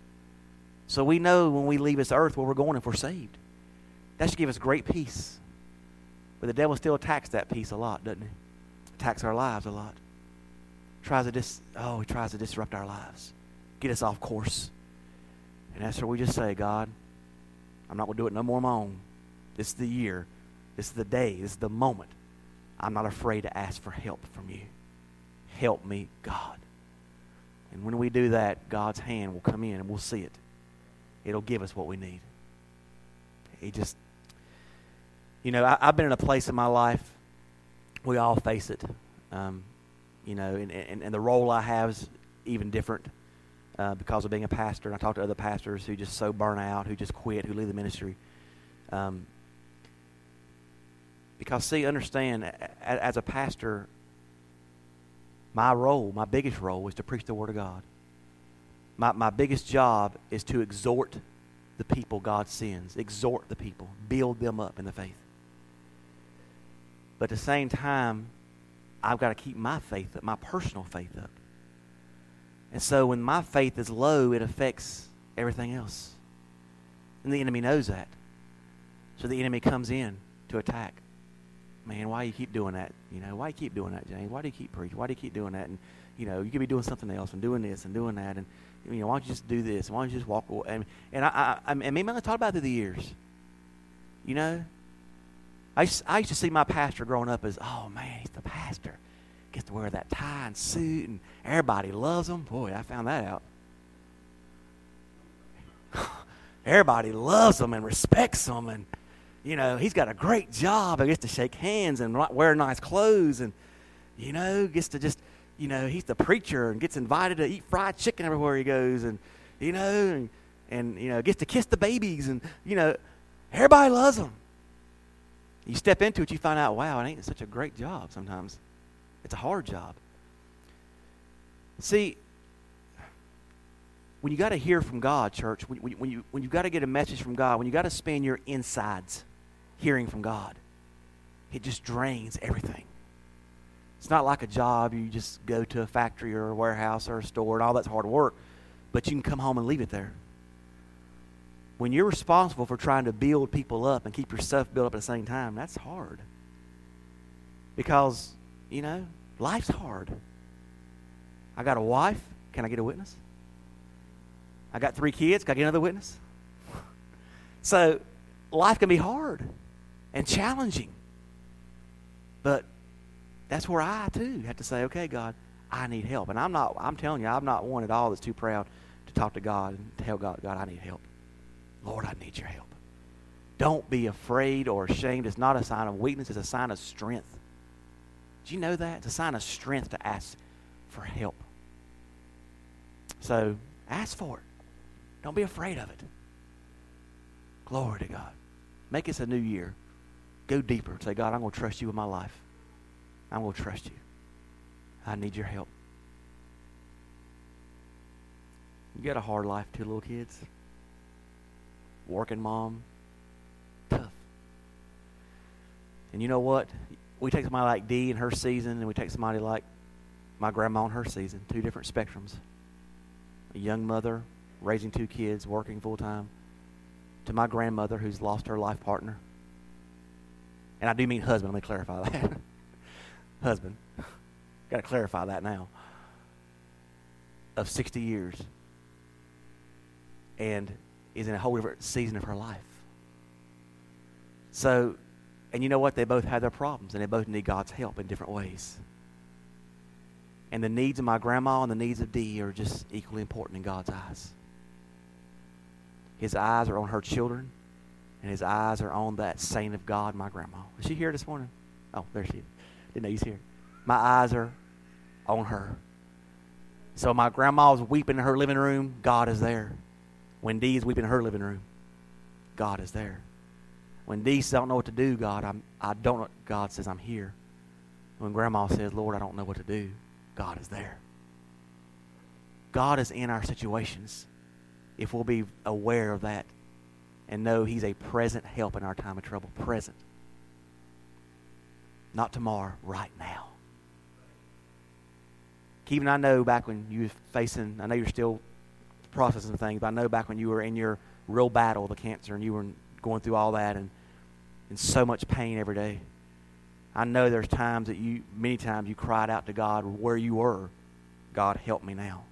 So we know when we leave this earth where we're going if we're saved. That should give us great peace. But the devil still attacks that peace a lot, doesn't he? Attacks our lives a lot. Tries to dis- oh, he tries to disrupt our lives. Get us off course. And that's where we just say, God, I'm not going to do it no more on my own. This is the year. This is the day. This is the moment. I'm not afraid to ask for help from you. Help me, God. And when we do that, God's hand will come in and we'll see it. It'll give us what we need. He just, you know, I, I've been in a place in my life, we all face it. Um, you know, and, and, and the role I have is even different uh, because of being a pastor. And I talk to other pastors who just so burn out, who just quit, who leave the ministry. Um, because, see, understand, a, as a pastor, my role, my biggest role is to preach the Word of God. My, my biggest job is to exhort the people God sends. Exhort the people. Build them up in the faith. But at the same time, I've got to keep my faith up, my personal faith up. And so when my faith is low, it affects everything else. And the enemy knows that. So the enemy comes in to attack. Man, why do you keep doing that? You know, why do you keep doing that, James? Why do you keep preaching? Why do you keep doing that? And, you know, you could be doing something else and doing this and doing that. And, you know, why don't you just do this? Why don't you just walk away? And, and I, I, I and maybe I talked about it through the years. You know, I used, I used to see my pastor growing up as, oh, man, he's the pastor. Gets to wear that tie and suit, and everybody loves him. Boy, I found that out. Everybody loves him and respects him, and, you know, he's got a great job. He gets to shake hands and wear nice clothes, and, you know, gets to just, you know, he's the preacher and gets invited to eat fried chicken everywhere he goes, and, you know, and, and you know, gets to kiss the babies, and, you know, everybody loves him. You step into it, you find out, wow, it ain't such a great job sometimes. It's a hard job. See, when you got to hear from God, church, when, when, when you when you got to get a message from God, when you got to spend your insides hearing from God, it just drains everything. It's not like a job you just go to a factory or a warehouse or a store and all that's hard work, but you can come home and leave it there. When you're responsible for trying to build people up and keep yourself built up at the same time, that's hard. Because, you know, life's hard. I got a wife. Can I get a witness? I got three kids. Can I get another witness? So life can be hard and challenging. But that's where I, too, have to say, okay, God, I need help. And I'm not, I'm telling you, I'm not one at all that's too proud to talk to God and tell God, God, I need help. Lord, I need your help. Don't be afraid or ashamed. It's not a sign of weakness. It's a sign of strength. Do you know that? It's a sign of strength to ask for help. So ask for it. Don't be afraid of it. Glory to God. Make this a new year. Go deeper. Say, God, I'm going to trust you with my life. I'm going to trust you. I need your help. You got a hard life, two little kids. Working mom. Tough. And you know what? We take somebody like Dee in her season, and we take somebody like my grandma in her season. Two different spectrums. A young mother raising two kids, working full time, to my grandmother who's lost her life partner. And I do mean husband. Let me clarify that. Husband. Got to clarify that now. Of sixty years. And is in a whole different season of her life. So, and you know what? They both have their problems, and they both need God's help in different ways. And the needs of my grandma and the needs of Dee are just equally important in God's eyes. His eyes are on her children, and his eyes are on that saint of God, my grandma. Is she here this morning? Oh, there she is. Didn't know she's here. My eyes are on her. So my grandma's weeping in her living room, God is there. When Dee is weeping in her living room, God is there. When Dee says, I don't know what to do, God, I'm, I don't know. God says, I'm here. When Grandma says, Lord, I don't know what to do, God is there. God is in our situations if we'll be aware of that and know He's a present help in our time of trouble. Present. Not tomorrow, right now. Keevan, I know back when you were facing, I know you're still processing things, but I know back when you were in your real battle, the cancer, and you were going through all that and in so much pain every day. I know there's times that you, many times you cried out to God where you were, God, help me now.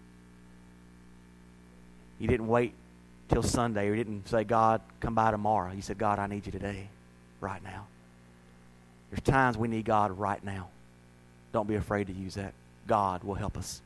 You didn't wait till Sunday, or you didn't say, God, come by tomorrow. You said, God, I need you today, right now. There's times we need God right now. Don't be afraid to use that. God will help us.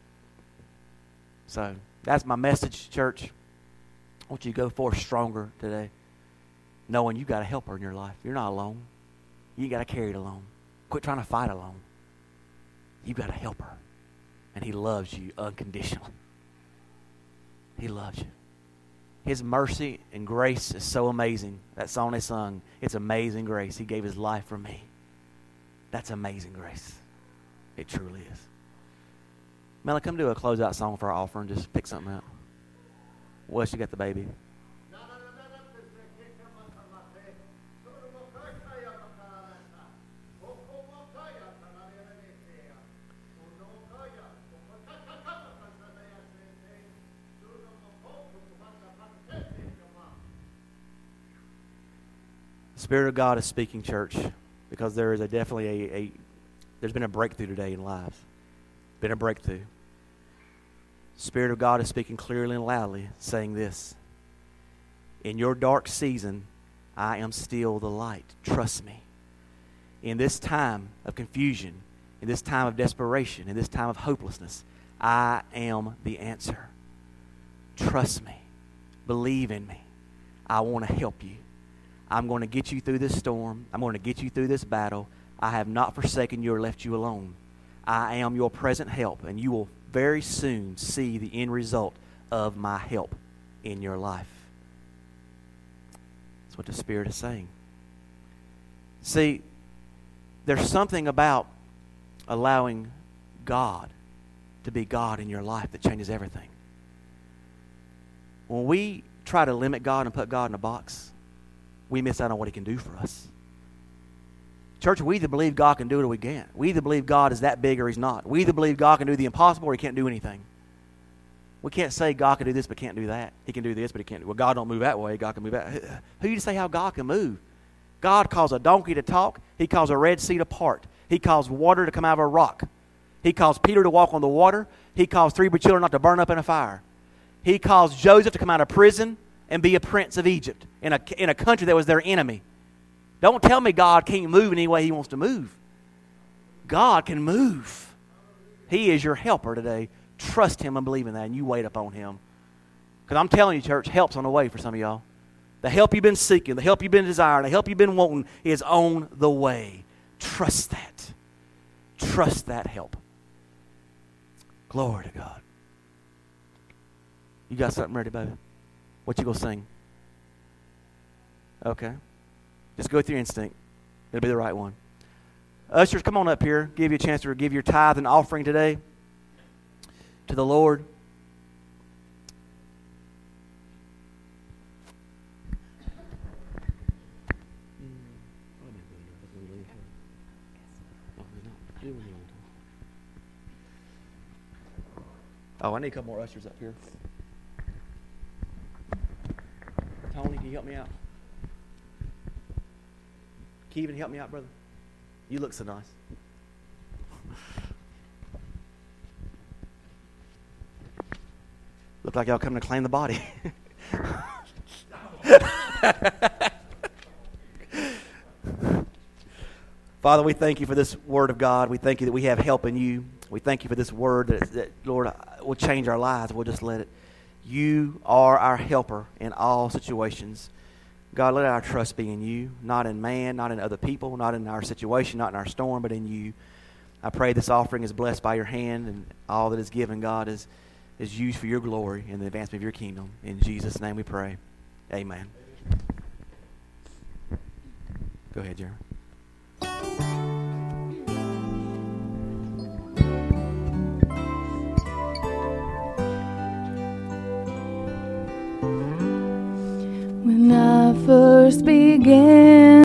So that's my message, church. I want you to go forth stronger today, knowing you got a helper in your life. You're not alone. You ain't got to carry it alone. Quit trying to fight alone. You got a helper, and He loves you unconditionally. He loves you. His mercy and grace is so amazing. That song they sung, it's amazing grace. He gave His life for me. That's amazing grace. It truly is. Melanie, come do a closeout song for our offering. Just pick something out. Wes, you got the baby. The Spirit of God is speaking, church, because there is a definitely a, a there's been a breakthrough today in lives. Been a breakthrough. Spirit of God is speaking clearly and loudly, saying this: in your dark season, I am still the light. Trust me. In this time of confusion, in this time of desperation, in this time of hopelessness, I am the answer. Trust me. Believe in me. I want to help you. I'm going to get you through this storm. I'm going to get you through this battle. I have not forsaken you or left you alone. I am your present help, and you will very soon see the end result of my help in your life. That's what the Spirit is saying. See, there's something about allowing God to be God in your life that changes everything. When we try to limit God and put God in a box, we miss out on what He can do for us. Church, we either believe God can do it or we can't. We either believe God is that big or He's not. We either believe God can do the impossible or He can't do anything. We can't say God can do this but can't do that. He can do this but He can't do. Well, God don't move that way. God can move that. Who are you to say how God can move? God calls a donkey to talk. He calls a Red Sea to part. He calls water to come out of a rock. He calls Peter to walk on the water. He calls three children not to burn up in a fire. He calls Joseph to come out of prison and be a prince of Egypt in a, in a country that was their enemy. Don't tell me God can't move in any way He wants to move. God can move. He is your helper today. Trust Him and believe in that, and you wait upon Him. Because I'm telling you, church, help's on the way for some of y'all. The help you've been seeking, the help you've been desiring, the help you've been wanting is on the way. Trust that. Trust that help. Glory to God. You got something ready, baby? What you gonna sing? Okay. Just go with your instinct. It'll be the right one. Ushers, come on up here. Give you a chance to give your tithe and offering today to the Lord. Oh, I need a couple more ushers up here. Tony, can you help me out? Kevin, help me out, brother. You look so nice. Look like y'all coming to claim the body. Father, we thank you for this word of God. We thank you that we have help in you. We thank you for this word that, that, Lord, will change our lives. We'll just let it. You are our helper in all situations. God, let our trust be in you, not in man, not in other people, not in our situation, not in our storm, but in you. I pray this offering is blessed by your hand, and all that is given, God, is, is used for your glory and the advancement of your kingdom. In Jesus' name we pray. Amen. Go ahead, Jeremy. When I first began